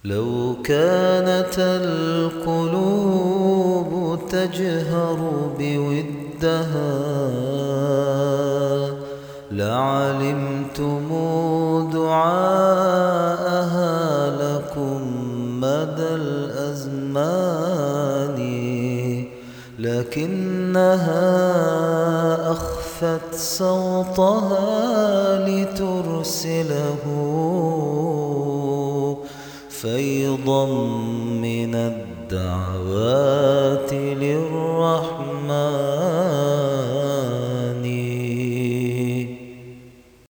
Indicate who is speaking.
Speaker 1: لو كانت القلوب تجهر بودها لعلمتم دعاءها لكم مدى الأزمان، لكنها أخفت صوتها لترسله فيضا من الدعوات للرحمن.